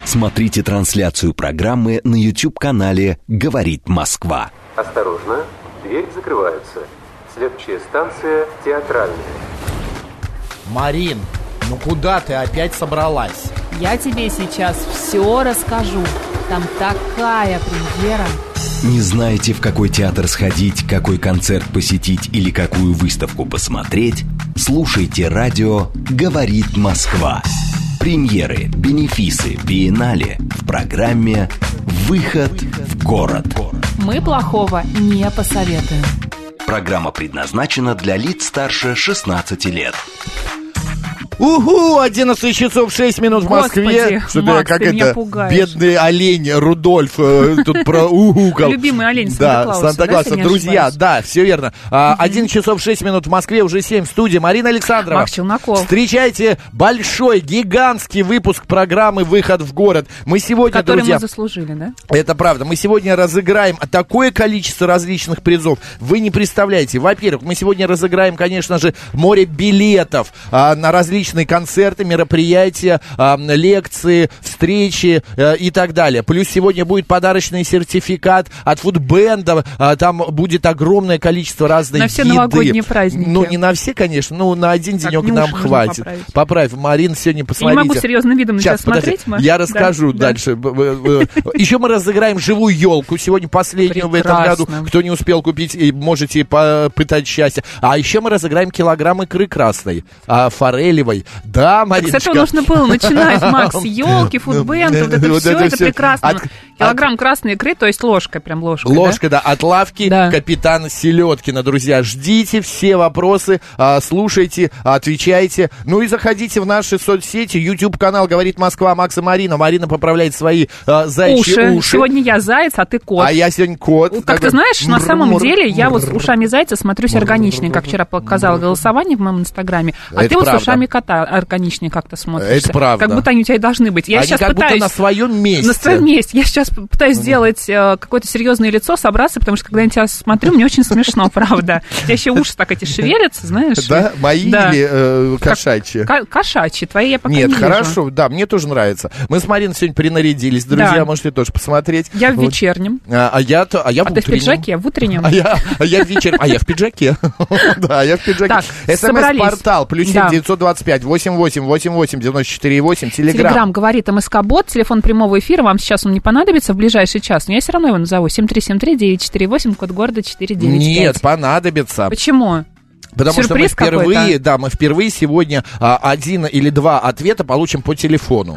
Смотрите трансляцию программы на YouTube-канале «Говорит Москва». Осторожно, двери закрываются. Следующая станция Театральная. Марин, ну куда ты опять собралась? Я тебе сейчас все расскажу. Там такая премьера. Не знаете, в какой театр сходить, какой концерт посетить или какую выставку посмотреть? Слушайте радио «Говорит Москва». Премьеры, бенефисы, биеннале в программе «Выход в город». Мы плохого не посоветуем. Программа предназначена для лиц старше 16 лет. Угу, 11 часов 6 минут в Москве. Господи, Макс, как ты меня это, пугаешь. бедный олень Рудольф тут про угукал. Любимый олень Санта-Клауса. Да, Санта-Клауса. Да, друзья, да, все верно. 11 часов 6 минут в Москве, уже 7 в студии. Марина Александрова. Макс Челноков. Встречайте большой, гигантский выпуск программы «Выход в город». Мы сегодня, который друзья... мы заслужили, да? Это правда. Мы сегодня разыграем такое количество различных призов. Вы не представляете. Во-первых, мы сегодня разыграем, конечно же, море билетов на различные концерты, мероприятия, лекции, встречи и так далее. Плюс сегодня будет подарочный сертификат от фудбенда. Там будет огромное количество разной еды. На все новогодние праздники. Ну, не на все, конечно. Ну, на один денек нам хватит. Поправь. Марин, сегодня посмотрите. Я не могу серьезным видом сейчас смотреть. Я расскажу дальше. Еще мы разыграем живую елку. Сегодня последнюю в этом году. Кто не успел купить, можете попытать счастье. А еще мы разыграем килограмм икры красной, форелевой. Да, Мариночка. С этого нужно было начинать, Макс. Елки, фудбенд, вот это все прекрасно. Килограмм красной икры, то есть ложка, прям ложка. Ложка, да, от лавки капитана Селедкина, друзья. Ждите все вопросы, слушайте, отвечайте. Ну и заходите в наши соцсети. YouTube-канал «Говорит Москва», Макс и Марина. Марина поправляет свои зайчьи уши. Сегодня я заяц, а ты кот. А я сегодня кот. Как ты знаешь, на самом деле, я вот с ушами зайца смотрюсь органичнее, как вчера показала голосование в моем инстаграме. А ты вот с ушами кота органичнее как-то смотришься. Это правда. Как будто они у тебя и должны быть. Я сейчас как пытаюсь... будто на своем месте. На своем месте. Я сейчас пытаюсь сделать какое-то серьезное лицо, собраться, потому что когда я тебя смотрю, мне очень смешно, правда. У тебя еще уши так эти шевелятся, знаешь? Да? Мои или кошачьи? Кошачьи. Твои я пока не вижу. Нет, хорошо. Да, мне тоже нравится. Мы с Мариной сегодня принарядились. Друзья, можете тоже посмотреть. Я в вечернем. А я в утреннем. Ты в пиджаке, в утреннем. А я в вечернем. А я в пиджаке. Да, я в пиджаке. СМС-портал +7 925 88 88 94 8. Телеграм говорит МСК-бот. Телефон прямого эфира. Вам сейчас он не понадобится в ближайший час. Но я все равно его назову. 7373-948, код города 495. Нет, понадобится. Почему? Потому сюрприз что мы впервые сегодня один или два ответа получим по телефону.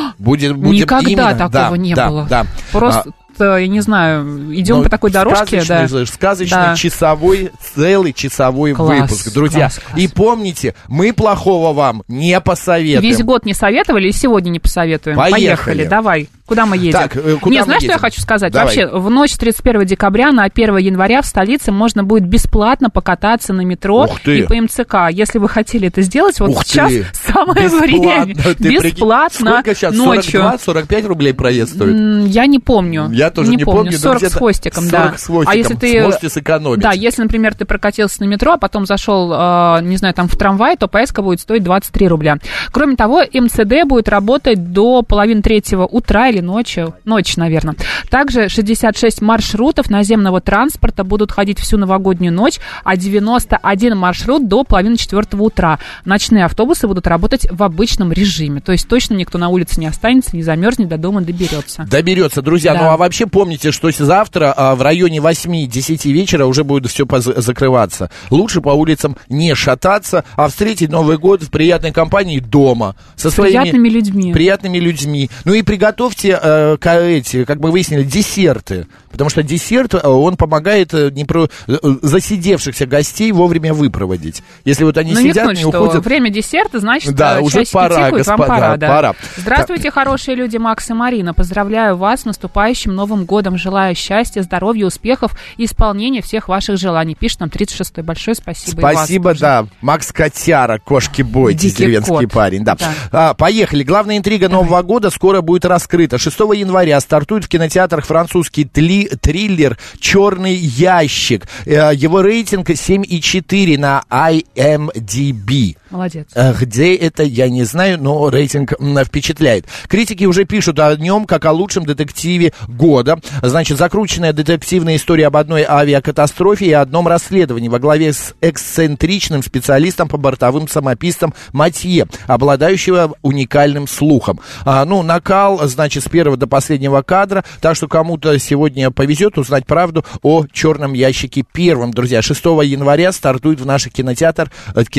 Никогда именно, такого не было. Да. Просто, я не знаю, идем по такой дорожке. Сказочный часовой, целый часовой выпуск. Друзья, и помните, мы плохого вам не посоветуем. Весь год не советовали и сегодня не посоветуем. Поехали, давай. Куда мы едем? Знаешь, что я хочу сказать? Давай. Вообще, в ночь с 31 декабря на 1 января в столице можно будет бесплатно покататься на метро и по МЦК. Если вы хотели это сделать, вот сейчас самое время. Бесплатно ночью. 42-45 рублей проезд стоит? Я не помню. Я тоже не помню. 40 с хвостиком, да. 40 с хвостиком. А если ты сможете сэкономить. Да, если, например, ты прокатился на метро, а потом зашел, не знаю, там в трамвай, то поездка будет стоить 23 рубля. Кроме того, МЦД будет работать до 2:30 утра или ночью, наверное. Также 66 маршрутов наземного транспорта будут ходить всю новогоднюю ночь, а 91 маршрут до 3:30 утра. Ночные автобусы будут работать в обычном режиме. То есть точно никто на улице не останется, не замерзнет, до дома доберется. Доберется, друзья. Да. Ну а вообще помните, что завтра в районе 8-10 вечера уже будет все закрываться. Лучше по улицам не шататься, а встретить Новый год в приятной компании дома. Со своими приятными людьми. Ну и приготовьте, как мы выяснили, десерты. Потому что десерт, он помогает засидевшихся гостей вовремя выпроводить. Если вот они сидят, не уходят... Время десерта, значит, да, уже пора, тикают, господа, вам пора, да. Пора. Здравствуйте, хорошие люди, Макс и Марина. Поздравляю вас с наступающим Новым годом. Желаю счастья, здоровья, успехов и исполнения всех ваших желаний. Пишет нам 36-й. Большое спасибо. Спасибо, да. Макс Котяра, кошки-бой, деревенский парень. Да. Поехали. Главная интрига Нового года скоро будет раскрыта. 6 января стартует в кинотеатрах французский триллер «Черный ящик». Его рейтинг 7,4 на IMDb. Молодец. Где это, я не знаю, но рейтинг впечатляет. Критики уже пишут о нем как о лучшем детективе года. Значит, закрученная детективная история об одной авиакатастрофе и одном расследовании во главе с эксцентричным специалистом по бортовым самописцам Матье, обладающего уникальным слухом. Накал, значит, с первого до последнего кадра. Так что кому-то сегодня повезет узнать правду о «Черном ящике» первым. Друзья, 6 января стартует в наших кинотеатрах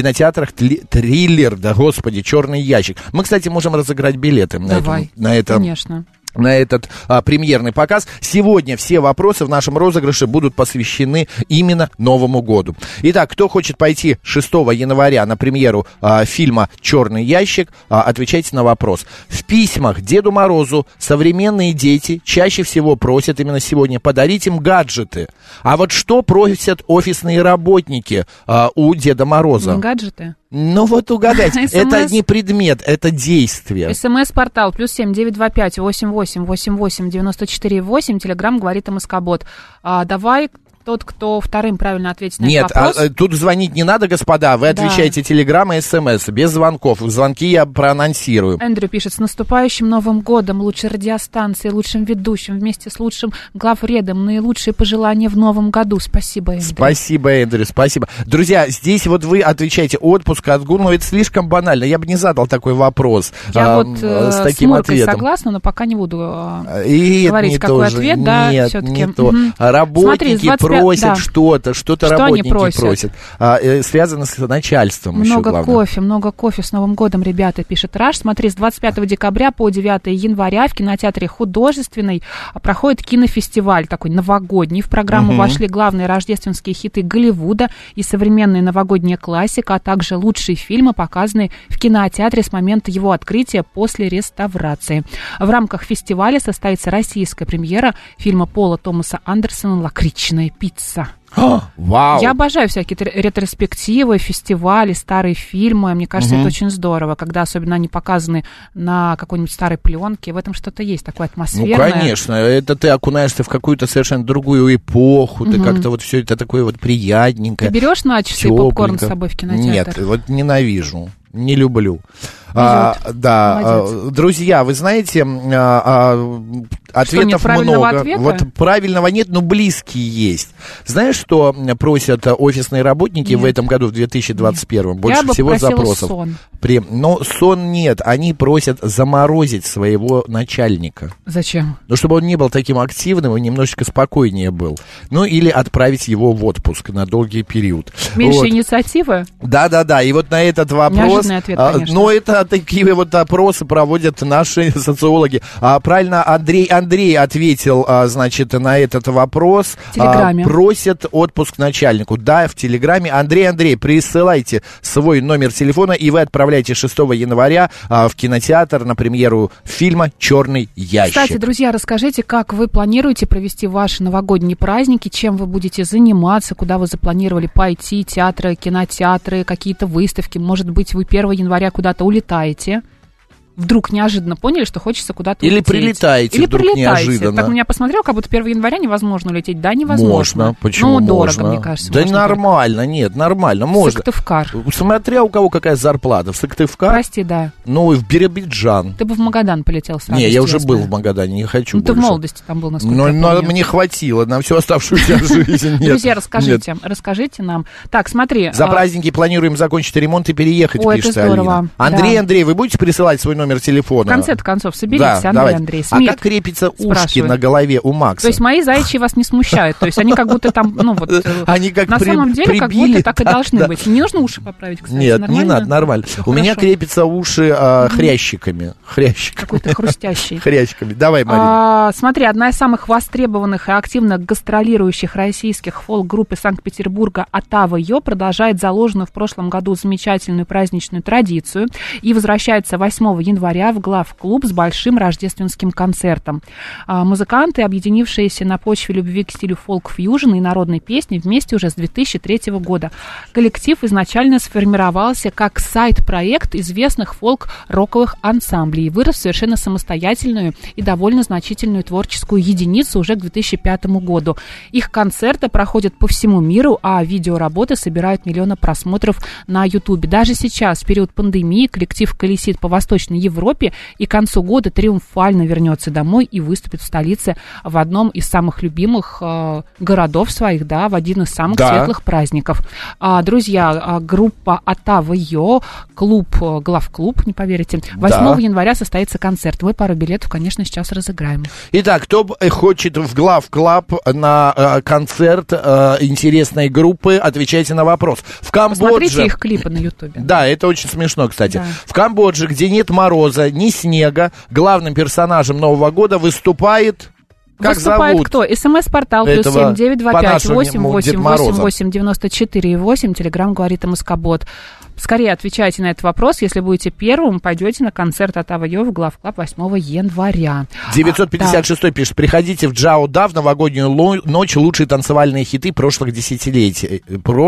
триллер, да господи, «Черный ящик». Мы, кстати, можем разыграть билеты на это. Конечно. На этот премьерный показ. Сегодня все вопросы в нашем розыгрыше будут посвящены именно Новому году. Итак, кто хочет пойти 6 января на премьеру фильма «Черный ящик», отвечайте на вопрос. В письмах Деду Морозу современные дети чаще всего просят именно сегодня подарить им гаджеты. А вот что просят офисные работники у Деда Мороза? Не гаджеты? Ну вот угадайте, это не предмет, это действие. СМС-портал +7 925 88 88 94 8. Телеграм говорит МСК-бот. Давай тот, кто вторым правильно ответит на этот вопрос. Нет, тут звонить не надо, господа. Вы отвечаете телеграм и СМС, без звонков. Звонки я проанонсирую. Эндрю пишет: с наступающим Новым годом, лучшей радиостанции, лучшим ведущим, вместе с лучшим главредом. Наилучшие пожелания в Новом году. Спасибо, Эндрю. Спасибо, Эндрю, спасибо. Друзья, здесь вот вы отвечаете отпуск, отгул, но это слишком банально. Я бы не задал такой вопрос я с таким ответом. Согласна, но пока не буду говорить, какой ответ. Нет, все-таки. не то. Работники просят что-то работники просят. Связано с начальством. Много кофе с Новым годом, ребята, пишет Раш. Смотри, с 25 декабря по 9 января в кинотеатре Художественный проходит кинофестиваль такой новогодний. В программу вошли главные рождественские хиты Голливуда и современная новогодняя классика, а также лучшие фильмы, показанные в кинотеатре с момента его открытия после реставрации. В рамках фестиваля состоится российская премьера фильма Пола Томаса Андерсона «Лакричная пицца». Вау. Я обожаю всякие ретроспективы, фестивали, старые фильмы. Мне кажется, это очень здорово, когда особенно они показаны на какой-нибудь старой пленке. В этом что-то есть такое атмосферное. Ну, конечно. Это ты окунаешься в какую-то совершенно другую эпоху. Ты как-то вот все это такое вот приятненькое. Ты берешь на часы попкорн с собой в кинотеатр? Нет, вот ненавижу. Не люблю. Друзья, вы знаете, ответов много. Ответа? Вот правильного нет, но близкие есть. Знаешь, что просят офисные работники в этом году, в 2021? Больше всего запросов. Сон. Но сон нет. Они просят заморозить своего начальника. Зачем? Ну, чтобы он не был таким активным и немножечко спокойнее был. Ну, или отправить его в отпуск на долгий период. Меньше инициативы? Да. И вот на этот вопрос... Неожиданный ответ, конечно. Но это такие вот опросы проводят наши социологи. Правильно Андрей ответил, значит, на этот вопрос. В Телеграме. Просят отпуск начальнику. Да, в Телеграме. Андрей, присылайте свой номер телефона, и вы отправляете 6 января в кинотеатр на премьеру фильма «Черный ящик». Кстати, друзья, расскажите, как вы планируете провести ваши новогодние праздники, чем вы будете заниматься, куда вы запланировали пойти, театры, кинотеатры, какие-то выставки. Может быть, вы 1 января куда-то улетаете. Вдруг неожиданно поняли, что хочется куда-то улететь. Или прилетаете неожиданно. Так на меня посмотрел, как будто 1 января невозможно улететь. Да, невозможно. Можно. Почему можно? Дорого, мне кажется. Да нормально, нет, нормально. Можно. Сыктывкар. Смотря у кого какая зарплата. В Сыктывкар? Прости, да. Ну, и в Биробиджан. Ты бы в Магадан полетел сразу. Не, я уже был в Магадане, не хочу больше. Ты в молодости там был, насколько я помню. мне хватило на всю оставшуюся жизнь. Друзья, расскажите нам. Так, смотри. За праздники планируем закончить ремонт и переехать, пишет Алина. Андрей, вы будете присылать свой номер телефона? В конце концов, соберитесь, Андрей. А как крепятся ушки на голове у Макса? То есть мои заячьи вас не смущают? То есть они как будто там, они как на самом деле, как будто так и должны быть. Не нужно уши поправить, кстати? Нет, не надо, нормально. У меня крепятся уши хрящиками. Какой-то хрустящий. Хрящиками. Давай, Марина. Смотри, одна из самых востребованных и активно гастролирующих российских фолк-групп из Санкт-Петербурга «Отава Йо» продолжает заложенную в прошлом году замечательную праздничную традицию и возвращается 8 января января в главклуб с большим рождественским концертом. Музыканты, объединившиеся на почве любви к стилю фолк-фьюжн и народной песни, вместе уже с 2003 года. Коллектив изначально сформировался как сайт-проект известных фолк-роковых ансамблей и вырос в совершенно самостоятельную и довольно значительную творческую единицу уже к 2005 году. Их концерты проходят по всему миру, а видеоработы собирают миллионы просмотров на Ютубе. Даже сейчас, в период пандемии, коллектив колесит по Восточной Европе и к концу года триумфально вернется домой и выступит в столице в одном из самых любимых городов своих, да, в один из самых светлых праздников. Друзья, группа Отава Йо, главклуб, не поверите, 8 января состоится концерт. Мы пару билетов, конечно, сейчас разыграем. Итак, кто хочет в главклаб на концерт интересной группы, отвечайте на вопрос. В Камбодже... Посмотрите их клипы на Ютубе. Да, это очень смешно, кстати. Да. В Камбодже, где нет мороза, ни снега, главным персонажем Нового года выступает... Как выступает зовут? Кто? СМС-портал +7 925 888 94 8. Телеграм говорит МСК-бот. Скорее отвечайте на этот вопрос. Если будете первым, пойдете на концерт Отава Йо в главклаб 8 января. 956 пишет: приходите в Джао Да в новогоднюю ночь, лучшие танцевальные хиты прошлых десятилетий.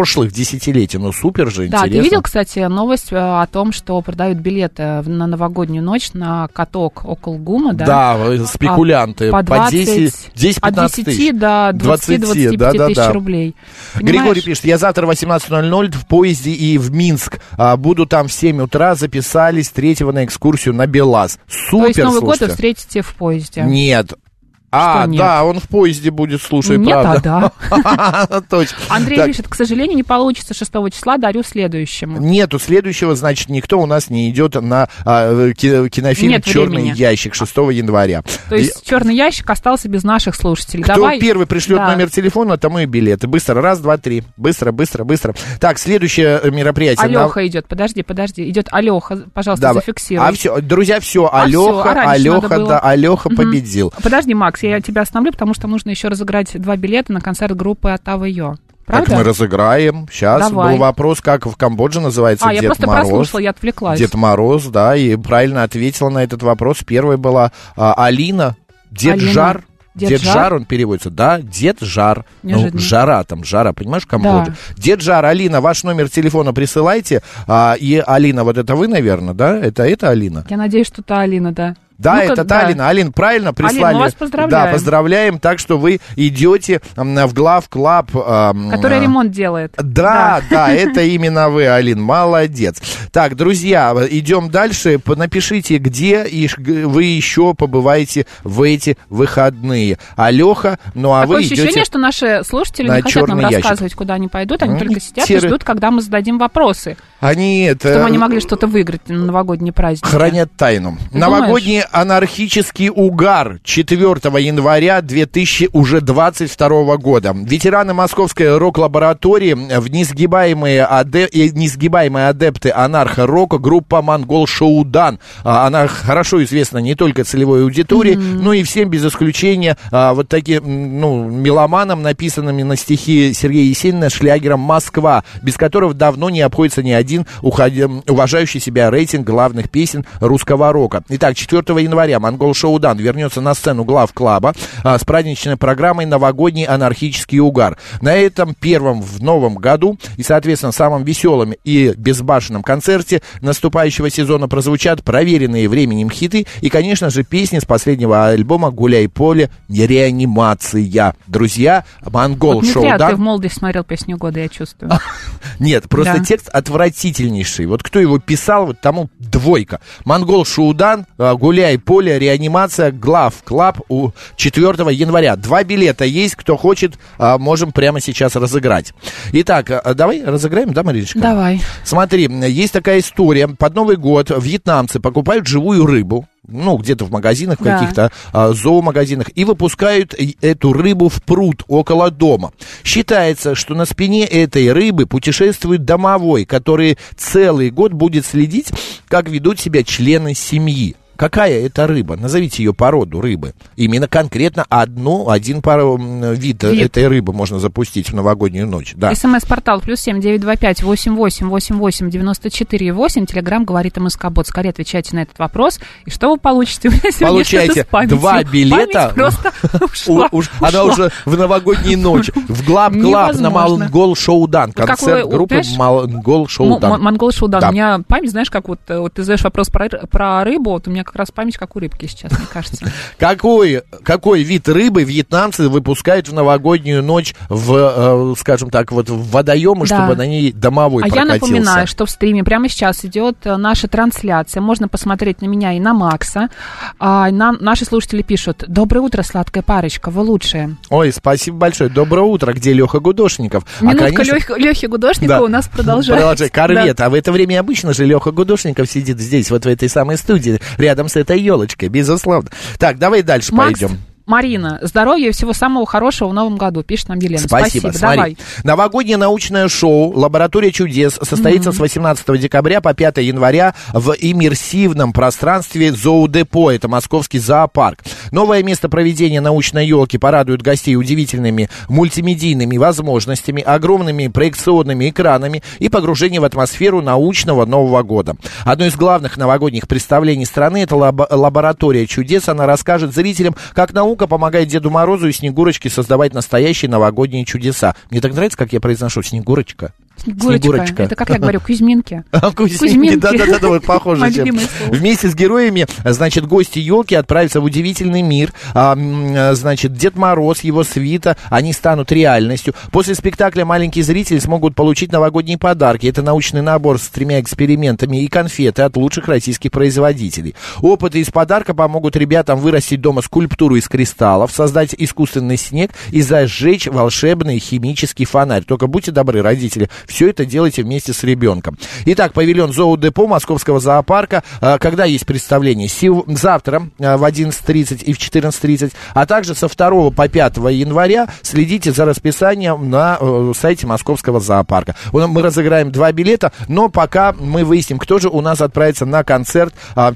Ну, супер же, интересно. Да, ты видел, кстати, новость о том, что продают билеты на новогоднюю ночь на каток около ГУМа, да? Да, спекулянты. По 10, 10-15 от 10 тысяч. до 20-25 тысяч рублей. Понимаешь? Григорий пишет: я завтра в 18:00 в поезде и в Минск. Буду там в 7 утра, записались 3-го на экскурсию на Белаз. Супер, то есть Новый слушайте. год вы встретите в поезде? Нет. Нет? Да, он в поезде будет, слушай, нет, правда. Точно. Андрей пишет: к сожалению, не получится 6 числа, дарю следующему. Нету следующего, значит, никто у нас не идет на кинофильм «Черный ящик» 6 января. То есть черный ящик остался без наших слушателей. Кто первый пришлет номер телефона, тому и билеты. Быстро, раз, два, три. Быстро. Так, следующее мероприятие. Алёха идет, подожди. Идет Алёха, пожалуйста, зафиксируй. Друзья, все, Алёха победил. Подожди, Макс, я тебя остановлю, потому что нужно еще разыграть 2 билета на концерт группы Отава Йо. Правда? Так мы разыграем. Сейчас был вопрос, как в Камбодже называется Дед Мороз. Я просто прослушала, я отвлеклась. Дед Мороз, да, и правильно ответила на этот вопрос. Первой была Алина. Дед Жар. Дед Жар, он переводится, да, Дед Жар. Ну, жара, понимаешь, в Камбодже. Да. Дед Жар, Алина, ваш номер телефона присылайте. И Алина, вот это вы, наверное, да? Это Алина? Я надеюсь, что это Алина, да. Да, это та Алина. Алин, правильно прислали. Алин, мы вас поздравляем. Да, поздравляем. Так что вы идете в главклаб. Который ремонт делает. Да, это именно вы, Алин. Молодец. Так, друзья, идем дальше. Напишите, где вы еще побываете в эти выходные. Алёха, ну а вы идете... Такое ощущение, что наши слушатели не хотят нам рассказывать, куда они пойдут. Они только сидят и ждут, когда мы зададим вопросы. Чтобы они могли что-то выиграть на новогодние праздники. Хранят тайну. Новогодний анархический угар 4 января 2022 года. Ветераны Московской рок-лаборатории, несгибаемые адепты анархо-рока, группа «Монгол Шоудан». Она хорошо известна не только целевой аудитории, но и всем без исключения вот таким, меломанам, написанными на стихи Сергея Есенина, шлягером «Москва», без которого давно не обходится ни один уважающий себя рейтинг главных песен русского рока. Итак, 4 января «Монгол Шоудан» вернется на сцену главклаба с праздничной программой «Новогодний анархический угар». На этом первом в новом году и, соответственно, самом веселом и безбашенном концерте наступающего сезона прозвучат проверенные временем хиты и, конечно же, песни с последнего альбома «Гуляй поле. Реанимация». Друзья, «Монгол Шоудан». Ты в молодости смотрел «Песню года», я чувствую. Нет, просто текст отвратительнейший. Вот кто его писал, вот тому 2. «Монгол Шоудан», «Гуляй поле», «Реанимация», главклаб 4 января. 2 билета есть, кто хочет, можем прямо сейчас разыграть. Итак, давай разыграем, да, Мариночка? Давай. Смотри, есть такая история. Под Новый год вьетнамцы покупают живую рыбу, где-то в магазинах, в каких-то зоомагазинах, и выпускают эту рыбу в пруд около дома. Считается, что на спине этой рыбы путешествует домовой, который целый год будет следить, как ведут себя члены семьи. Какая это рыба? Назовите ее породу рыбы. Именно конкретно один вид этой рыбы можно запустить в новогоднюю ночь. Да. СМС-портал +7 925 88 88 94 8. Телеграм говорит МСК-бот. Скорее отвечайте на этот вопрос. И что вы получите? Получаете 2 билета. Память просто ушла. Она уже в новогоднюю ночь. В Глаб-Клаб на Монгол Шоудан. Концерт группы Монгол Шоудан. Монгол Шоудан. У меня память, знаешь, как вот ты задаешь вопрос про рыбу, вот у меня как раз память как у рыбки сейчас, мне кажется. Какой вид рыбы вьетнамцы выпускают в новогоднюю ночь скажем так, вот в водоемы, чтобы на ней домовой прокатился? Я напоминаю, что в стриме прямо сейчас идет наша трансляция. Можно посмотреть на меня и на Макса. Наши слушатели пишут: доброе утро, сладкая парочка, вы лучшие. Ой, спасибо большое. Доброе утро. Где Леха Гудошников? Минутка Лехи Гудошникова у нас продолжается. Корвет. А в это время обычно же Леха Гудошников сидит здесь, вот в этой самой студии, рядом с этой елочкой, безусловно. Так, давай дальше пойдем. Марина, здоровья и всего самого хорошего в новом году, пишет нам Елена. Спасибо. Давай. Новогоднее научное шоу «Лаборатория чудес» состоится с 18 декабря по 5 января в иммерсивном пространстве «Зоодепо». Это московский зоопарк. Новое место проведения научной елки порадует гостей удивительными мультимедийными возможностями, огромными проекционными экранами и погружением в атмосферу научного Нового года. Одно из главных новогодних представлений страны — это «Лаборатория чудес». Она расскажет зрителям, как наука помогает Деду Морозу и Снегурочке создавать настоящие новогодние чудеса. Мне так нравится, как я произношу Снегурочка. Снегурочка. Это как я говорю, Кузьминки. Кузьминки, да, похоже. Вместе с героями, значит, гости елки отправятся в удивительный мир. Значит, Дед Мороз, его свита, они станут реальностью. После спектакля маленькие зрители смогут получить новогодние подарки. Это научный набор с 3 экспериментами и конфеты от лучших российских производителей. Опыты из подарка помогут ребятам вырастить дома скульптуру из кристаллов, создать искусственный снег и зажечь волшебный химический фонарь. Только будьте добры, родители, все это делайте вместе с ребенком. Итак, павильон «Зоодепо» Московского зоопарка. Когда есть представление? Завтра в 11:30 и в 14:30, а также со 2 по 5 января следите за расписанием на сайте Московского зоопарка. Мы разыграем 2 билета, но пока мы выясним, кто же у нас отправится на концерт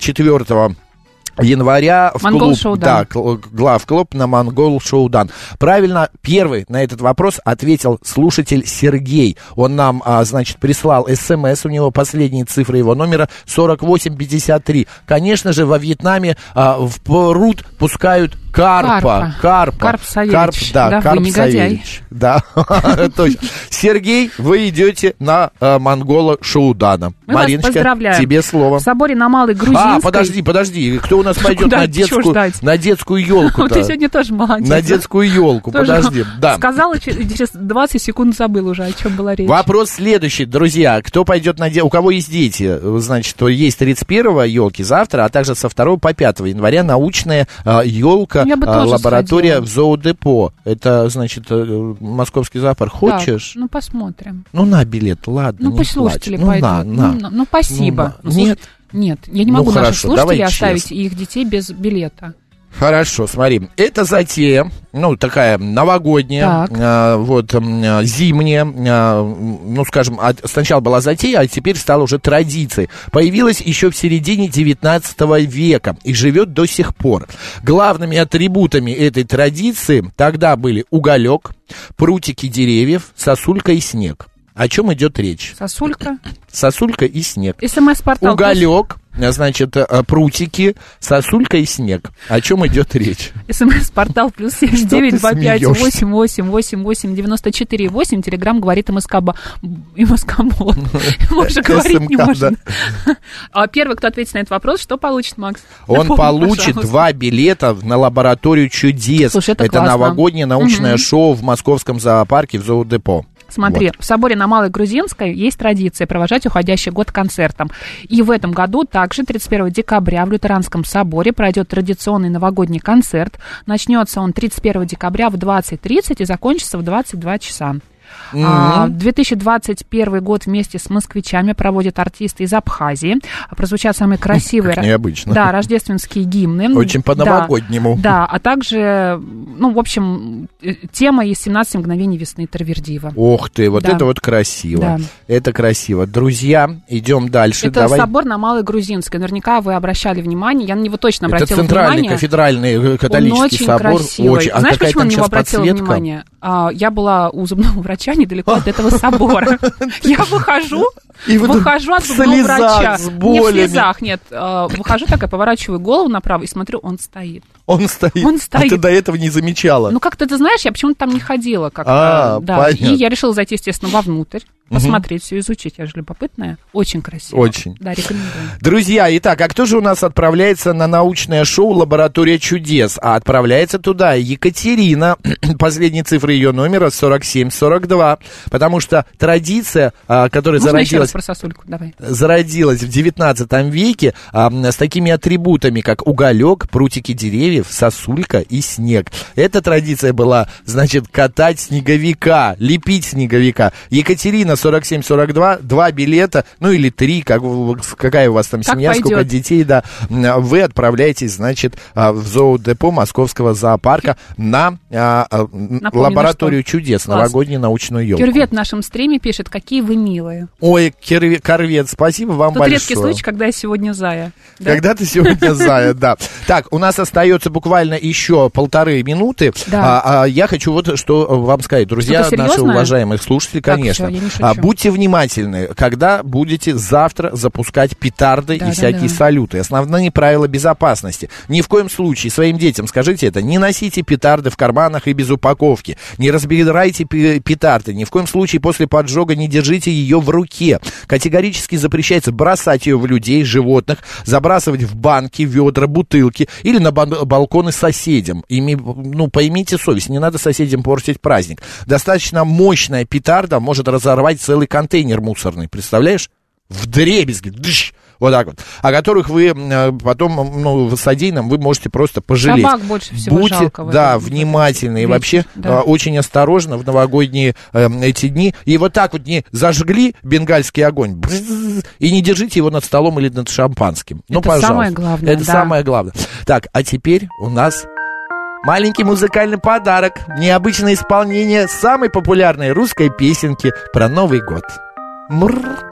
4 января в клуб, глав-клуб на Монгол Шоудан. Правильно, первый на этот вопрос ответил слушатель Сергей. Он нам, значит, прислал СМС, у него последние цифры его номера 4853. Конечно же, во Вьетнаме в пруд пускают карпа. Карп Савельевич. Карп Савельевич. Да, точно. Сергей, вы идете на Монгола Шоудана. Мы Мариночка, вас поздравляем. Тебе слово. В соборе на Малой Грузинской... Подожди. Кто у нас пойдет на детскую елку? Ты сегодня тоже молодец. На детскую елку, подожди. Да. Сказала, через 20 секунд забыл уже, о чем была речь. Вопрос следующий, друзья. Кто пойдет у кого есть дети, значит, то есть 31-го елки завтра, а также со 2 по 5 января научная елка, лаборатория в Зоодепо. Это, значит, московский зоопарк. Хочешь? Да, ну, посмотрим. Ну, на билет, ладно. Ну, пусть слушатели пойдут. Ну, спасибо. Нет, я не могу наших слушателей оставить и их детей без билета. Хорошо, смотри, это затея, такая новогодняя, зимняя, скажем, сначала была затея, а теперь стала уже традицией. Появилась еще в середине 19 века и живет до сих пор. Главными атрибутами этой традиции тогда были уголек, прутики деревьев, сосулька и снег. О чем идет речь? Сосулька и снег. СМС-портал. Уголек, значит, прутики, сосулька и снег. О чем идет речь? СМС-портал +7 925 88 88 94 8. Телеграм говорит МСК-бот. Мы уже говорить не можем. Первый, кто ответит на этот вопрос, что получит, Макс? Он получит 2 билета на лабораторию чудес. Слушай, это классно. Новогоднее научное шоу в Московском зоопарке в Зоодепо. Смотри, в соборе на Малой Грузинской есть традиция провожать уходящий год концертом. И в этом году также 31 декабря в Лютеранском соборе пройдет традиционный новогодний концерт. Начнется он 31 декабря в 20:30 и закончится в 22 часа. Мгм. 2021 год вместе с москвичами проводят артисты из Абхазии. Прозвучат самые красивые Как необычно. да, рождественские гимны. Очень по-новогоднему. Да, а также, ну, в общем, тема из «17 мгновений весны» Таравердиева. Ох ты, вот Да. это вот красиво. Да. Это красиво. Друзья, идем дальше. Это Давай. собор на Малой Грузинской. Наверняка вы обращали внимание, я на него точно Это обратила центральный внимание. кафедральный Он католический очень собор. красивый. Очень. А Знаешь, какая почему я там на него сейчас обратила подсветка? внимание? Я была у зубного врача недалеко от этого собора. Я выхожу от зубного врача. Не в слезах, нет. Выхожу такая, поворачиваю голову направо и смотрю, он стоит. Он стоит. Он стоит. А ты до этого не замечала? Ну, как-то, ты знаешь, я почему-то там не ходила как-то. Да. понятно. И я решила зайти, естественно, вовнутрь, посмотреть, все изучить. Я же любопытная. Очень красиво. Очень. Да, рекомендую. Друзья, итак, а кто же у нас отправляется на научное шоу «Лаборатория чудес»? А отправляется туда Екатерина, последние цифры ее номера 4742, потому что традиция, которая Можно еще раз зародилась... про сосульку? Давай. зародилась в 19 веке с такими атрибутами, как уголек, прутики деревьев, сосулька и снег. Эта традиция была, значит, катать снеговика, лепить снеговика. Екатерина, 4742, 2 билета, ну или 3, какая у вас там Как семья, пойдет. сколько детей, да. Вы отправляетесь, значит, в зоодепо Московского зоопарка на лабораторию чудес, Класс. новогоднюю научную елку. Кюрвет в нашем стриме пишет, какие вы милые. Ой, Корвет, спасибо вам Тут большое. редкий случай, когда я сегодня зая. Да? Когда ты сегодня зая, да. Так, у нас остается буквально еще 1,5 минуты. Да. Я хочу вот что вам сказать, друзья, Что-то наши серьезное? уважаемые слушатели, Так, конечно. всё, я не шучу. Будьте внимательны, когда будете завтра запускать петарды Да, и да, всякие да. салюты. Основные правила безопасности. Ни в коем случае своим детям скажите это, не носите петарды в карманах и без упаковки. Не разбирайте петарды. Ни в коем случае после поджога не держите ее в руке. Категорически запрещается бросать ее в людей, животных, забрасывать в банки, ведра, бутылки или на балконы соседям. Поймите совесть, не надо соседям портить праздник. Достаточно мощная петарда может разорвать целый контейнер мусорный, представляешь? Вдребезги, дыщ, вот так вот, о которых вы потом, в содеянном вы можете просто пожалеть. Собак больше всего Будьте, жалко. да, внимательны и вообще очень осторожно в новогодние эти дни. И вот так вот не зажгли бенгальский огонь и не держите его над столом или над шампанским. Это Пожалуйста. самое главное, Это да. самое главное. Так, а теперь у нас маленький музыкальный подарок. Необычное исполнение самой популярной русской песенки про Новый год. Мрррр.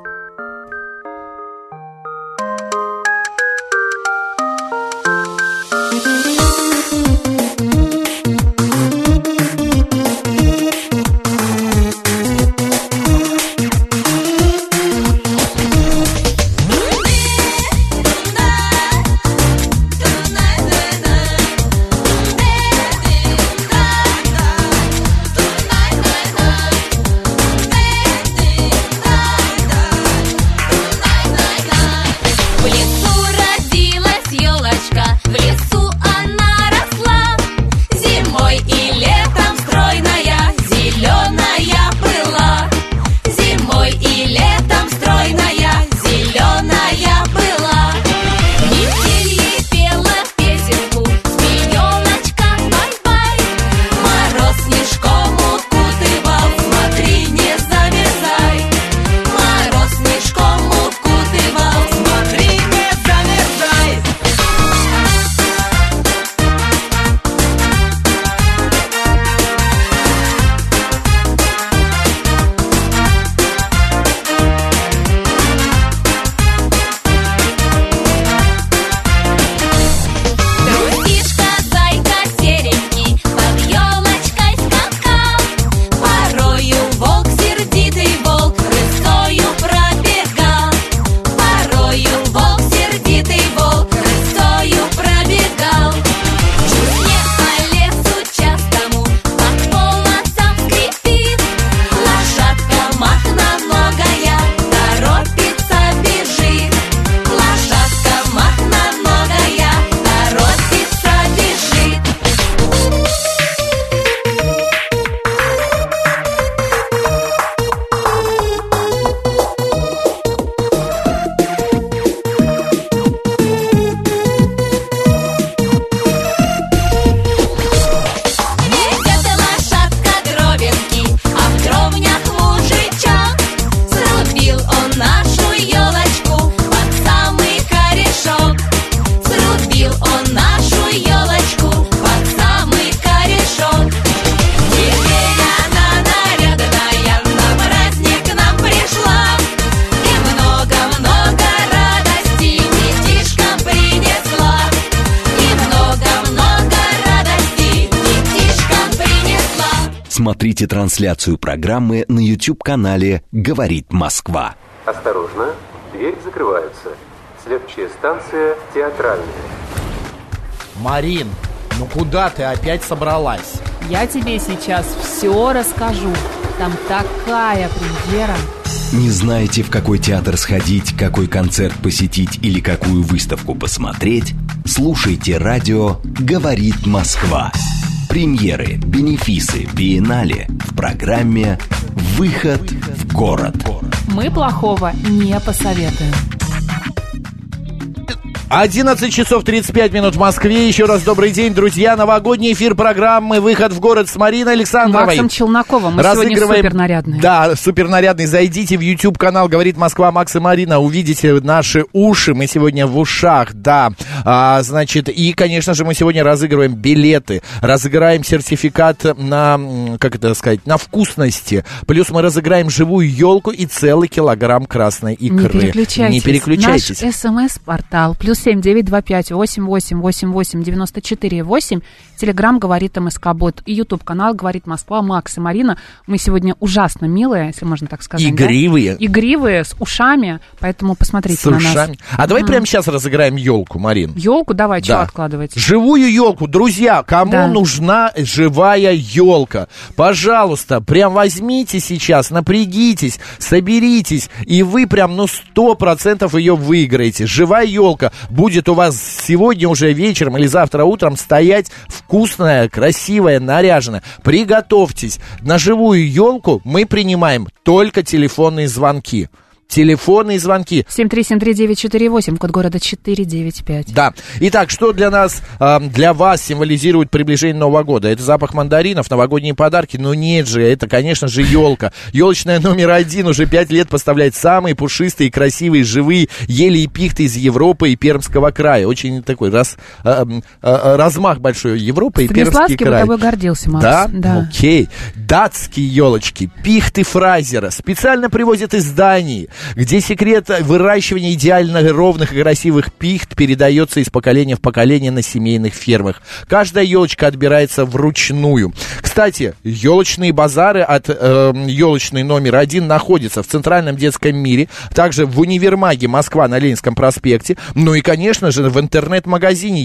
Da Смотрите трансляцию программы на YouTube-канале «Говорит Москва». Осторожно, двери закрываются. Следующая станция Театральная. Марин, ну куда ты опять собралась? Я тебе сейчас все расскажу. Там такая премьера. Не знаете, в какой театр сходить, какой концерт посетить или какую выставку посмотреть? Слушайте радио «Говорит Москва». Премьеры, бенефисы, биеннале в программе «Выход в город». Мы плохого не посоветуем. 11 часов 35 минут в Москве. Еще раз добрый день, друзья. Новогодний эфир программы «Выход в город» с Мариной Александровой. Максом Челноковым. Мы сегодня супернарядные. Да, супернарядный. Зайдите в YouTube-канал «Говорит Москва» Макс и Марина. Увидите наши уши. Мы сегодня в ушах, да. Значит, и, конечно же, мы сегодня разыгрываем билеты. Разыграем сертификат на, как это сказать, на вкусности. Плюс мы разыграем живую елку и целый килограмм красной икры. Не переключайтесь. Наш СМС-портал +7 925 88 88 94 8. Телеграм «Говорит МСК-бот». И YouTube-канал «Говорит Москва». Макс и Марина. Мы сегодня ужасно милые, если можно так сказать. Игривые. Да? Игривые, с ушами. Поэтому посмотрите на нас. А давай прямо сейчас разыграем елку, Марин. Елку? Давай, чего откладывать? Живую елку. Друзья, кому нужна живая елка? Пожалуйста, прям возьмите сейчас, напрягитесь, соберитесь, и вы прям, 100% ее выиграете. Живая елка будет у вас сегодня уже вечером или завтра утром стоять вкусная, красивая, наряженная. Приготовьтесь. На живую елку мы принимаем только телефонные звонки. Телефонные звонки. 7373948, код города 495. Да. Итак, что для нас, для вас символизирует приближение Нового года? Это запах мандаринов, новогодние подарки? Ну нет же, это, конечно же, елка. Елочная номер 1 уже 5 лет поставляет самые пушистые, красивые, живые ели и пихты из Европы и Пермского края. Очень такой размах большой. Европа и Пермский край. бы тобой гордился, Макс. Да? Окей. Датские елочки, пихты Фрайзера специально привозят из Дании, где секрет выращивания идеально ровных и красивых пихт передается из поколения в поколение на семейных фермах. Каждая елочка отбирается вручную. Кстати, елочные базары от елочной номер 1 находятся в Центральном детском мире, также в универмаге Москва на Ленинском проспекте, ну и, конечно же, в интернет-магазине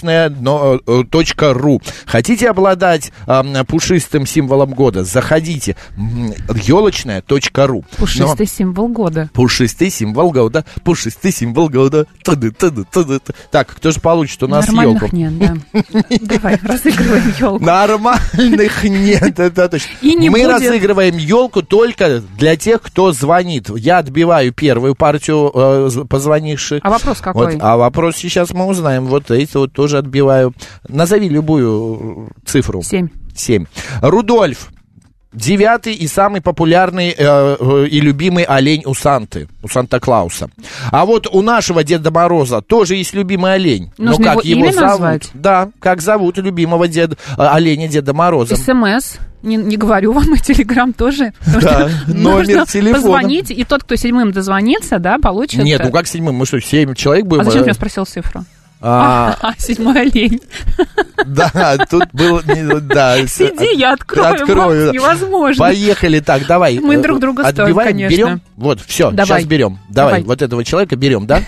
елочная.ру. Хотите обладать пушистым символом года? Заходите. елочная.ру. Пушистый символ года. Пушистый символ года, пушистый символ года. Так, кто же получит у нас елку? Нормальных нет, да. Давай, разыгрываем елку. Нормальных нет, это точно. Мы разыгрываем елку только для тех, кто звонит. Я отбиваю первую партию позвонивших. А вопрос какой? А вопрос сейчас мы узнаем. Вот эти вот тоже отбиваю. Назови любую цифру. 7. Рудольф. 9-й и самый популярный и любимый олень у Санты, у Санта-Клауса. А вот у нашего Деда Мороза тоже есть любимый олень. Нужно но как его зовут? Назвать? Да, как зовут любимого оленя Деда Мороза? СМС. Не говорю вам, и Телеграм тоже. Да, номер телефона. Позвонить, и тот, кто 7-м дозвонится, да, получит. Нет, ну как 7-м? Мы что, 7 человек будем? А зачем ты меня спросил цифру? 7-й олень. Да, тут был... Да, сиди, я открою. Макс, невозможно. Поехали, так, давай. Мы друг друга стоим, отбиваем, конечно. берем? Вот, все, сейчас берем. Давай, вот этого человека берем, да?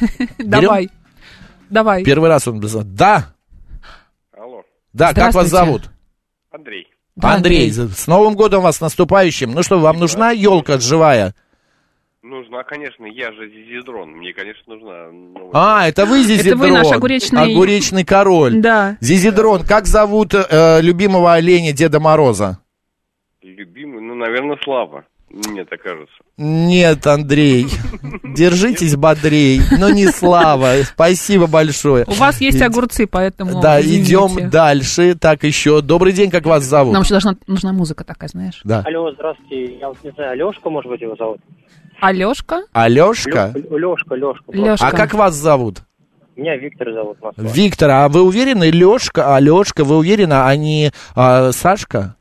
Давай. Первый раз он... Да. Алло. Да, как вас зовут? Андрей. Андрей, с Новым годом вас, наступающим. Ну что, вам нужна елка живая? Нужна, конечно, я же Зизидрон, мне, конечно, нужна. Это вы Зизидрон? Это вы наш огуречный король. Да. Зизидрон, как зовут любимого оленя Деда Мороза? Любимый, наверное, Слава, мне так кажется. Нет, Андрей, держитесь бодрей, но не Слава, спасибо большое. У вас есть огурцы, поэтому да, извините. Идем дальше, так еще, добрый день, как вас зовут? Нам еще нужна музыка такая, знаешь. Да. Алло, здравствуйте, я вот не знаю, Алешка, может быть, его зовут? Алешка? Алешка? Лешка. А как вас зовут? Меня Виктор зовут. Москва. Виктор, а вы уверены, Алешка, вы уверены, а не Сашка?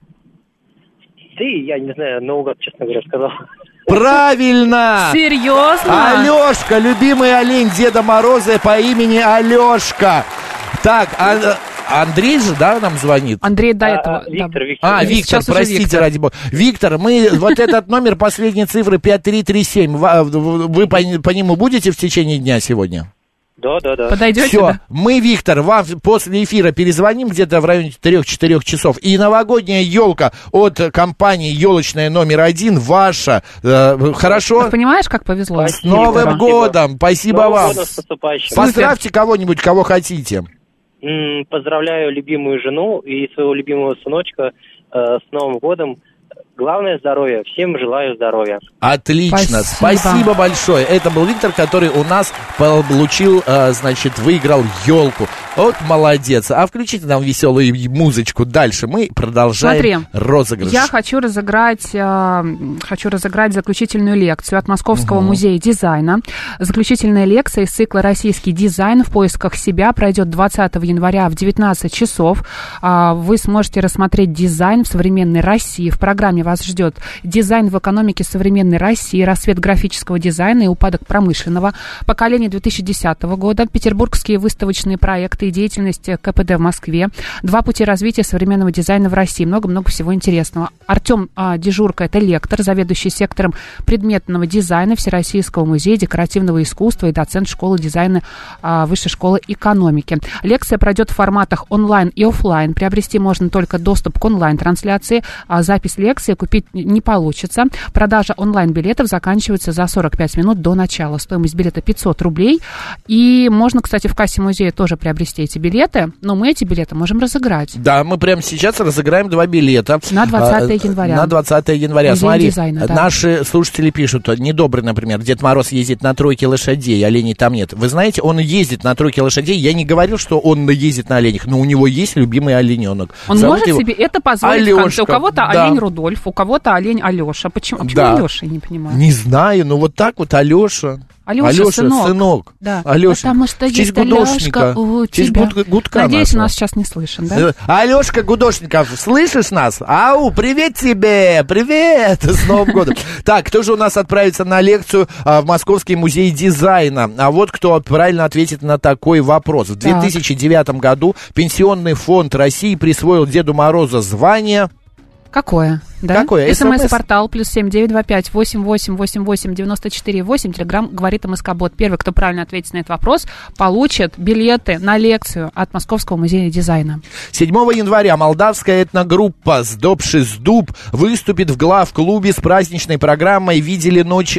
Я не знаю, наугад, честно говоря, сказал. Правильно! Серьезно? Алешка, любимый олень Деда Мороза по имени Алешка. Так, Андрей же, да, нам звонит? Андрей до этого. Виктор. Виктор, простите, Виктор. ради бога. Виктор, мы вот этот номер, последние цифры 5337, вы по нему будете в течение дня сегодня? Да. Подойдете? Все, Да? мы, Виктор, вам после эфира перезвоним где-то в районе 3-4 часов. И новогодняя елка от компании «Елочная номер 1» ваша. Хорошо? Ты понимаешь, как повезло? С Новым годом! Спасибо Новым вам! годом с наступающим. Поздравьте кого-нибудь, кого хотите. Поздравляю любимую жену и своего любимого сыночка с Новым годом. Главное здоровье. Всем желаю здоровья. Отлично, спасибо большое. Это был Виктор, который у нас получил, выиграл елку. Вот молодец. А включите нам веселую музычку дальше. Мы продолжаем розыгрыш. Я хочу разыграть заключительную лекцию от Московского музея дизайна. Заключительная лекция из цикла «Российский дизайн в поисках себя» пройдет 20 января в 19 часов. Вы сможете рассмотреть дизайн в современной России. В программе вас ждет дизайн в экономике современной России, рассвет графического дизайна и упадок промышленного, поколение 2010 года, петербургские выставочные проекты и деятельность КПД в Москве, 2 пути развития современного дизайна в России, много-много всего интересного. Артем Дежурко — это лектор, заведующий сектором предметного дизайна Всероссийского музея декоративного искусства и доцент школы дизайна Высшей школы экономики. Лекция пройдет в форматах онлайн и офлайн. Приобрести можно только доступ к онлайн-трансляции, а запись лекции купить не получится. Продажа онлайн-билетов заканчивается за 45 минут до начала. Стоимость билета 500 рублей. И можно, кстати, в кассе музея тоже приобрести эти билеты, но мы эти билеты можем разыграть. Да, мы прямо сейчас разыграем 2 билета. На 20 января. На 20 января. Музей Смотри, дизайна, да. Наши слушатели пишут, недобрый, например, Дед Мороз ездит на 3 лошадей, оленей там нет. Вы знаете, он ездит на 3 лошадей. Я не говорил, что он ездит на оленях, но у него есть любимый олененок. Он может себе это позволить в конце. У кого-то да. Олень Рудольф, у кого-то олень Алеша. Почему да. Алеша, я не понимаю. Не знаю, но вот так вот Алеша, сынок. Да. Алеша. Потому что в честь гудошника. У в честь тебя. гудка Надеюсь, нашего. он нас сейчас не слышен, да? Алешка Гудошников, слышишь нас? Ау, привет тебе, привет, с Новым годом. Так, кто же у нас отправится на лекцию в Московский музей дизайна? А вот кто правильно ответит на такой вопрос. В 2009 году Пенсионный фонд России присвоил Деду Морозу звание... Какое? Да? Какое? СМС-портал +7 925 8888 94 8. Телеграм говорит МСК-бот. Первый, кто правильно ответит на этот вопрос, получит билеты на лекцию от Московского музея дизайна. 7 января молдавская этногруппа «Сдобшиздуб» выступит в главклубе с праздничной программой «Видели ночь...»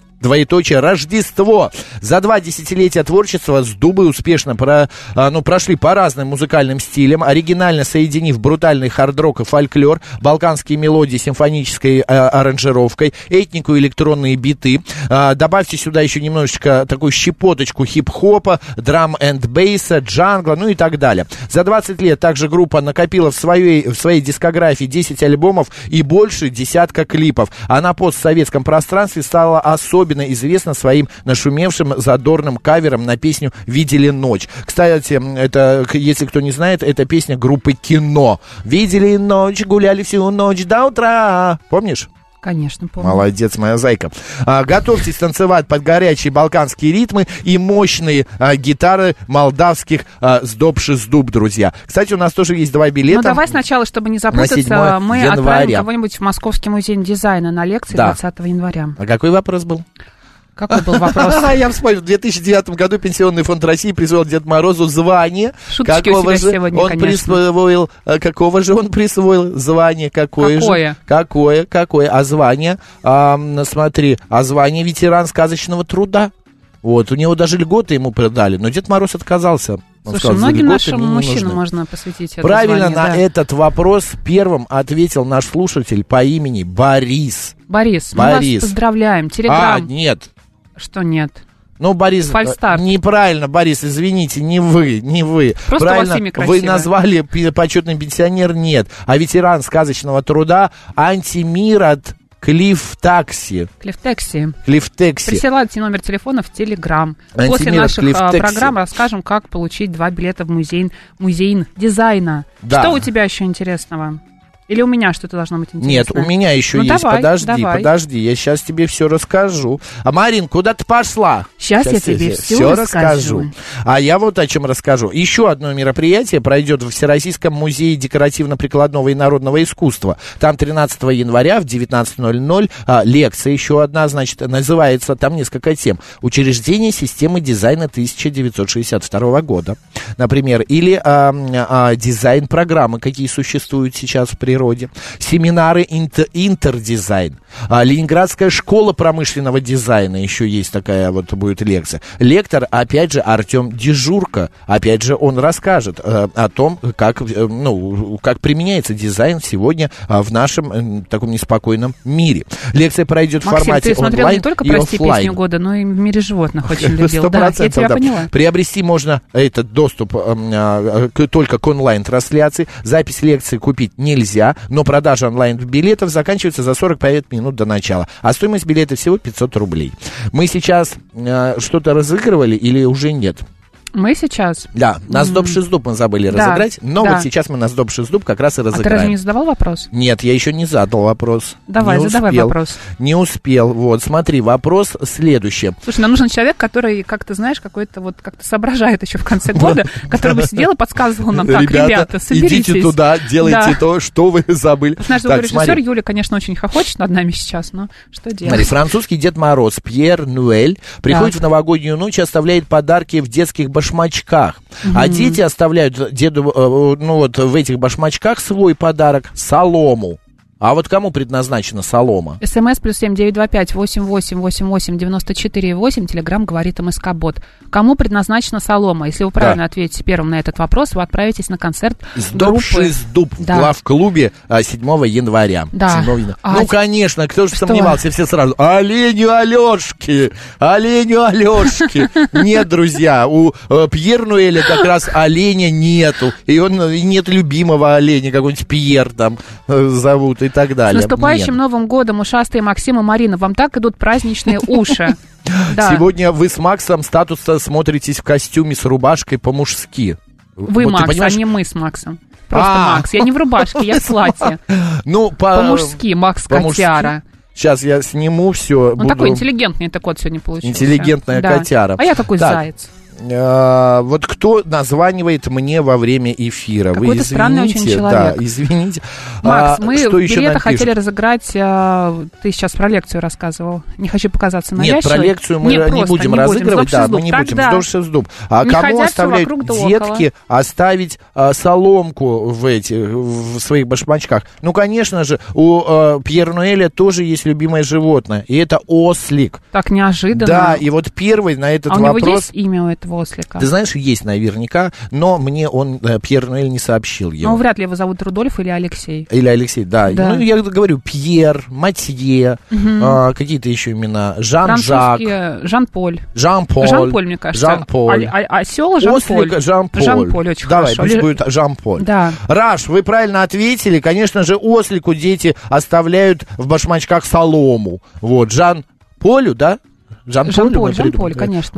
Рождество. За 2 десятилетия творчества Сдубы успешно прошли по разным музыкальным стилям, оригинально соединив брутальный хард-рок и фольклор, балканские мелодии симфонической аранжировкой, этнику и электронные биты. Добавьте сюда еще немножечко такую щепоточку хип-хопа, драм-энд-бейса, джангла, и так далее. За 20 лет также группа накопила в своей дискографии 10 альбомов и больше десятка клипов. А на постсоветском пространстве стала особенно известна своим нашумевшим задорным кавером на песню «Видели ночь». Кстати, это, если кто не знает, это песня группы «Кино». «Видели ночь, гуляли всю ночь до утра». Помнишь? Конечно, помню. Молодец, моя зайка. Готовьтесь танцевать под горячие балканские ритмы и мощные гитары молдавских «Сдобшиздуб», друзья. Кстати, у нас тоже есть 2 билета. Давай сначала, чтобы не запутаться, мы отправим кого-нибудь в Московский музей дизайна на лекции 20 января. А какой вопрос был? Какой был вопрос? Я вспомнил, в 2009 году Пенсионный фонд России присвоил Деду Морозу звание. Шуточки у тебя сегодня, какого же он присвоил звание? Какое? А звание? Смотри, звание ветеран сказочного труда. Вот, у него даже льготы ему продали, но Дед Мороз отказался. Слушай, многим нашим мужчинам можно посвятить это Правильно звание, на этот вопрос первым ответил наш слушатель по имени Борис. Борис, мы вас поздравляем. Телеграм. Нет. Что нет? Борис, Фальстарт. Неправильно, Борис, извините, не вы. Просто правильно, у вас имя красивое. Вы назвали почетный пенсионер, нет, а ветеран сказочного труда Антимират Клифтекси. Присылайте номер телефона в Телеграм. После наших программ расскажем, как получить 2 билета в музей дизайна. Да. Что у тебя еще интересного? Или у меня что-то должно быть интересное? Нет, у меня еще есть. Давай, Подожди, я сейчас тебе все расскажу. А, Марин, куда ты пошла? Сейчас я тебе все расскажу. А я вот о чем расскажу. Еще одно мероприятие пройдет в Всероссийском музее декоративно-прикладного и народного искусства. Там 13 января в 19:00 лекция еще одна, значит, называется, там несколько тем. Учреждение системы дизайна 1962 года, например, или дизайн программы, какие существуют сейчас в природе. Семинары интердизайн. Ленинградская школа промышленного дизайна, еще есть такая вот будет лекция. Лектор, опять же, Артем Дежурко, опять же, он расскажет о том, как применяется дизайн сегодня в нашем таком неспокойном мире. Лекция пройдет в формате ты смотрел онлайн не только и «Прости, офлайн. песню года», но и «В мире животных» очень любил. Да, я тебя поняла. Приобрести можно этот доступ только к онлайн-трансляции. Запись лекции купить нельзя, но продажа онлайн-билетов заканчивается за 45 минут до начала. А стоимость билета всего 500 рублей. Мы сейчас что-то разыгрывали или уже нет? Мы сейчас? Да, на сдоб-шиздуб мы забыли разыграть, но вот сейчас мы на сдоб-шиздуб как раз и разыграем. А ты разве не задавал вопрос? Нет, я еще не задал вопрос. Давай, задавай вопрос. Не успел, вот, смотри, вопрос следующий. Слушай, нам нужен человек, который, как ты знаешь, какой-то вот как-то соображает еще в конце года, который бы сидел и подсказывал нам, так, ребята, соберитесь. Идите туда, делайте то, что вы забыли. Наш звукорежиссер Юля, конечно, очень хохочет над нами сейчас, но что делать? Смотри, французский Дед Мороз Пьер Нуэль приходит в новогоднюю ночь и оставляет подарки в детских башмачках. А дети оставляют деду, в этих башмачках свой подарок — солому. А вот кому предназначена солома? СМС +7 925 88 88 94 8. Телеграм говорит МСК-бот. Кому предназначена солома? Если вы правильно ответите первым на этот вопрос, вы отправитесь на концерт группы «Сдоб-шиздуб» в главклубе 7 января. Да. 7 января. Конечно, кто же сомневался, все сразу. Оленю Алешки! Нет, друзья, у Пьер Нуэля как раз оленя нету. И нет любимого оленя, какой-нибудь Пьер там зовут и так далее. С наступающим Новым годом, ушастые Максим и Марина. Вам так идут праздничные уши. Сегодня вы с Максом статуса смотритесь в костюме с рубашкой по-мужски. Вы, Макс, а не мы с Максом. Просто Макс. Я не в рубашке, я в платье. По-мужски, Макс котяра. Сейчас я сниму все. Он такой интеллигентный кот сегодня получился. Интеллигентная котяра. А я такой заяц. Вот кто названивает мне во время эфира? Какой-то странный очень человек. Да, извините. Макс, мы билеты хотели разыграть. Ты сейчас про лекцию рассказывал. Не хочу показаться навязчивой. Нет, про лекцию мы не будем разыгрывать. Да, мы не будем. Сдоб-шиздуб. А кому оставляют детки оставить соломку в своих башмачках? Ну, конечно же, у Пьер Нуэля тоже есть любимое животное. И это ослик. Так неожиданно. Да, и вот первый на этот вопрос... А у него есть имя у этого ослика? Ты знаешь, есть наверняка, но мне Пьер Нуэль не сообщил его. Ну, вряд ли его зовут Рудольф или Алексей. Или Алексей, да. Ну, я говорю, Пьер, Матье, какие-то еще имена. Жан-Жак. Жан-Поль. Жан-Поль. Жан-Поль, мне кажется. Жан-Поль. Осел Жан-Поль. Ослик Жан-Поль. Жан-Поль, очень Давай, хорошо. пусть будет Жан-Поль. Да. Раш, вы правильно ответили. Конечно же, ослику дети оставляют в башмачках солому. Вот, Жан-Полю, да? Жан-Поль, конечно.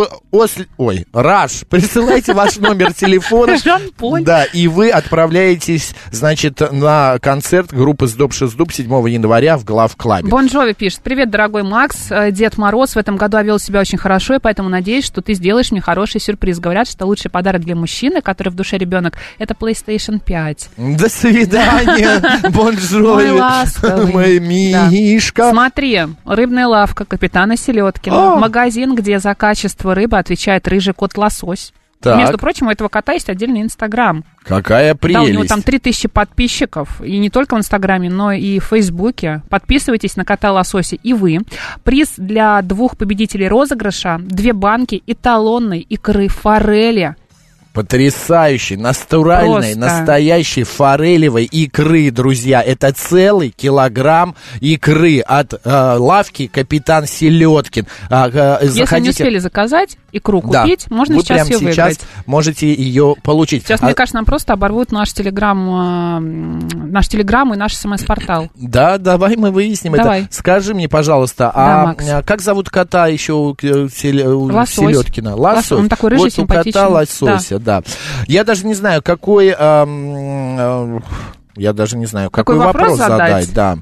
Раш, присылайте ваш номер телефона. Жан-Поль. Да, и вы отправляетесь, значит, на концерт группы «Сдоб-шиздуб» 7 января в главклабе. Бон Джови пишет: привет, дорогой Макс, Дед Мороз в этом году овел себя очень хорошо, и поэтому надеюсь, что ты сделаешь мне хороший сюрприз. Говорят, что лучший подарок для мужчины, который в душе ребенок, это PlayStation 5. До свидания, Бон Джови. Мой ласковый. Мой мишка. Смотри, рыбная лавка капитана Селедкина. Магазин, где за качество рыбы отвечает рыжий кот-лосось. Между прочим, у этого кота есть отдельный Инстаграм. Какая прелесть. Да, у него там 3000 подписчиков. И не только в Инстаграме, но и в Фейсбуке. Подписывайтесь на кота-лосося и вы. Приз для 2 победителей розыгрыша: 2 банки эталонной икры форели. Потрясающей, натуральной, настоящей форелевой икры, друзья. Это целый килограмм икры от лавки «Капитан Селедкин». Если не успели заказать икру купить, можно сейчас ее выиграть. Сейчас можете ее получить. Сейчас, мне кажется, нам просто оборвут наш телеграм и наш СМС-портал. Да, давай мы выясним это. Скажи мне, пожалуйста, как зовут кота еще у Селедкина? Лосось. Он такой рыжий, симпатичный. У кота лосося, да. Я даже не знаю, какой Я даже не знаю, какой вопрос задать, да.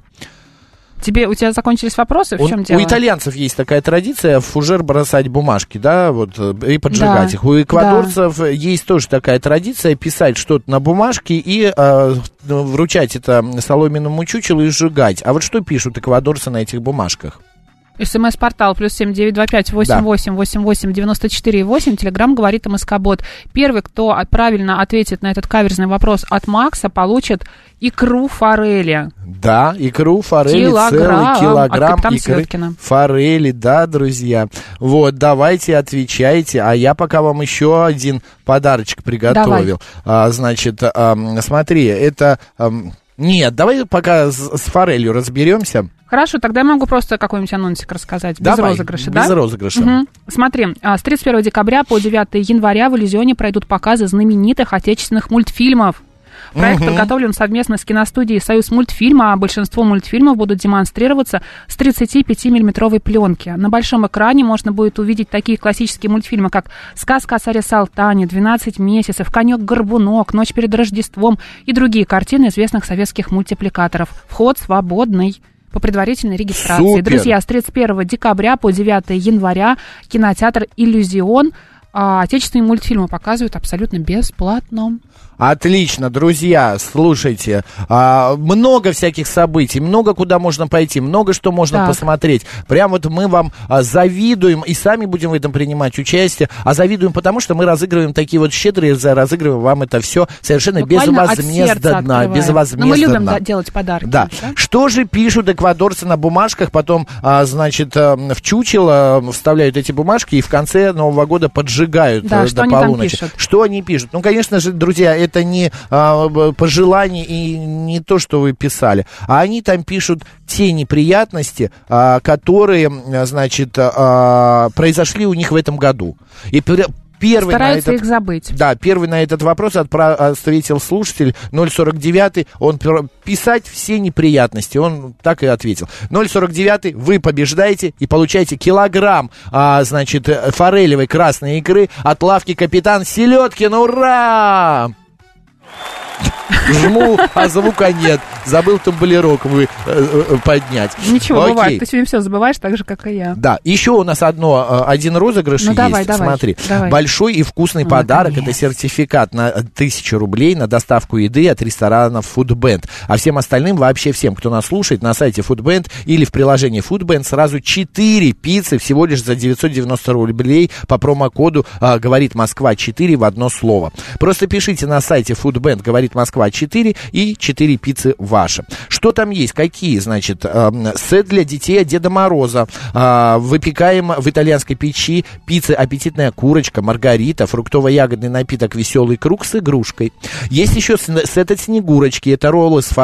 У тебя закончились вопросы? В чем дело? У итальянцев есть такая традиция в фужер бросать бумажки, да, вот, и поджигать их. У эквадорцев есть тоже такая традиция писать что-то на бумажке и вручать это соломенному чучелу и сжигать. А вот что пишут эквадорцы на этих бумажках? СМС-портал +7 925 88 88 94 8. Телеграм говорит МСК-бот. Первый, кто правильно ответит на этот каверзный вопрос от Макса, получит икру форели. Да, икру форели, целый килограмм икры форели, да, друзья. Вот, давайте отвечайте, а я пока вам еще один подарочек приготовил. Значит, смотри, это... Нет, давай пока с форелью разберемся. Хорошо, тогда я могу просто какой-нибудь анонсик рассказать. Без розыгрыша, да? Без розыгрыша. Угу. Смотри, с 31 декабря по 9 января в Иллюзионе пройдут показы знаменитых отечественных мультфильмов. Проект подготовлен совместно с киностудией «Союз мультфильма», а большинство мультфильмов будут демонстрироваться с 35-миллиметровой пленки. На большом экране можно будет увидеть такие классические мультфильмы, как «Сказка о царе Салтане», «12 месяцев», «Конек-горбунок», «Ночь перед Рождеством» и другие картины известных советских мультипликаторов. Вход свободный по предварительной регистрации. Супер. Друзья, с 31 декабря по 9 января кинотеатр «Иллюзион» отечественные мультфильмы показывают абсолютно бесплатно. Отлично, друзья, слушайте, много всяких событий, много куда можно пойти, много что можно посмотреть. Прям вот мы вам завидуем и сами будем в этом принимать участие, а завидуем потому, что мы разыгрываем такие вот щедрые, разыгрываем вам это все совершенно безвозмездно. Но мы любим делать подарки. Да. Что же пишут эквадорцы на бумажках, потом, значит, в чучело вставляют эти бумажки и в конце Нового года поджигают до полуночи. Что они пишут? Ну, конечно же, друзья, это не пожелание и не то, что вы писали, а они там пишут те неприятности, которые, значит, произошли у них в этом году. И стараются их забыть. Да, первый на этот вопрос ответил слушатель 049, он писать все неприятности, он так и ответил. 049, вы побеждаете и получаете килограмм, значит, форелевой красной икры от лавки Капитан Селедкин. Ура! Жму, а звука нет. Забыл тамбулерок поднять. Ничего, бывает. Ты сегодня все забываешь, так же, как и я. Да, еще у нас один розыгрыш есть. Давай. Смотри, большой и вкусный подарок. Это сертификат на 1000 рублей на доставку еды от ресторана Foodband. А всем остальным, вообще всем, кто нас слушает, на сайте Foodband или в приложении Foodband сразу 4 пиццы всего лишь за 990 рублей по промокоду «Говорит Москва 4» в одно слово. Просто пишите на сайте Foodband «Говорит Москва 4» и 4 пиццы ваши. Что там есть? Какие? Значит, сет для детей от Деда Мороза. Выпекаем в итальянской печи пиццы «Аппетитная курочка», «Маргарита», фруктово-ягодный напиток «Веселый круг» с игрушкой. Есть еще сет от Снегурочки. Это роллы с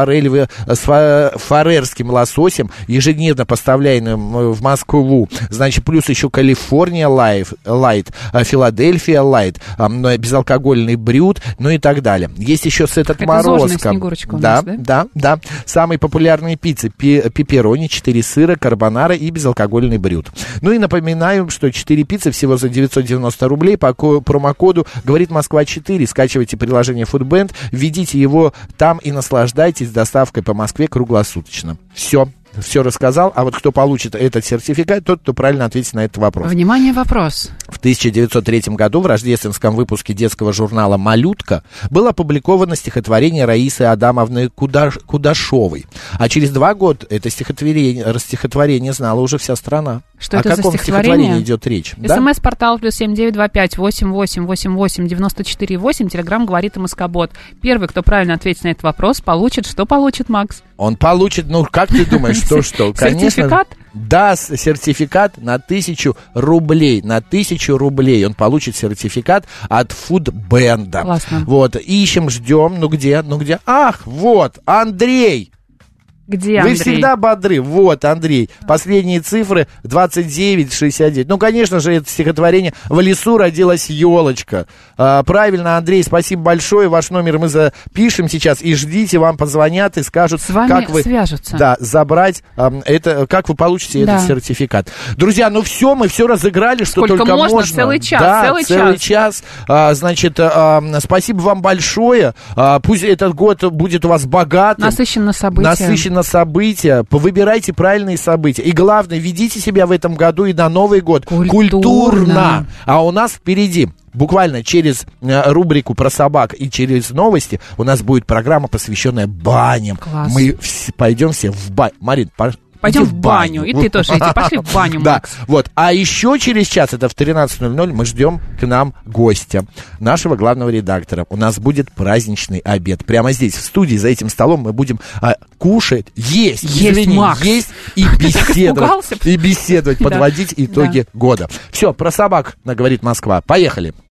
фарерским лососем, ежедневно поставляемым в Москву. Значит, плюс еще Калифорния Лайт, Филадельфия Лайт, безалкогольный брют, ну и так далее. Есть еще сет от Морозко. Да. Самые популярные пиццы: пепперони, 4 сыра, карбонара и безалкогольный брют. Ну и напоминаю, что 4 пиццы всего за 990 рублей по промокоду «Говорит Москва 4». Скачивайте приложение Foodband, введите его там и наслаждайтесь доставкой по Москве круглосуточно. Все рассказал, а вот кто получит этот сертификат, тот, кто правильно ответит на этот вопрос. Внимание, вопрос. В 1903 году в рождественском выпуске детского журнала «Малютка» было опубликовано стихотворение Раисы Адамовны Кудашовой. А через 2 года это стихотворение знала уже вся страна. Что это за стихотворение? О каком стихотворении идет речь? СМС-портал +7 925 88 88 94 8. Телеграм говорит МСК-бот. Первый, кто правильно ответит на этот вопрос, получит... Что получит, Макс? Он получит, как ты думаешь, что? Сертификат? Да, сертификат на 1000 рублей. На 1000 рублей он получит сертификат от Foodband. Классно. Вот, ищем, ждем. Ну где? Ах, вот, Андрей! Где Вы Андрей? всегда бодры. Вот, Андрей. Последние цифры 29-69. Ну, конечно же, это стихотворение «В лесу родилась елочка». Правильно, Андрей, спасибо большое. Ваш номер мы запишем сейчас. И ждите, вам позвонят и скажут, с вами как вы свяжутся. Да, забрать это, как вы получите этот сертификат. Друзья, ну все, мы все разыграли, что сколько только можно. Целый час. Да, целый час. Значит, спасибо вам большое. Пусть этот год будет у вас богатым. Насыщенно события. Выбирайте правильные события. И главное, ведите себя в этом году и на Новый год культурно. А у нас впереди, буквально через рубрику про собак и через новости, у нас будет программа, посвященная баням. Класс. Мы пойдем все в баню. Марин, пойдем в баню. И ты тоже иди. Пошли в баню, Макс. Да, вот. А еще через час, это в 13:00, мы ждем к нам гостя, нашего главного редактора. У нас будет праздничный обед. Прямо здесь, в студии, за этим столом мы будем кушать, есть и беседовать. И беседовать, подводить итоги года. Все, про собак, говорит Москва. Поехали.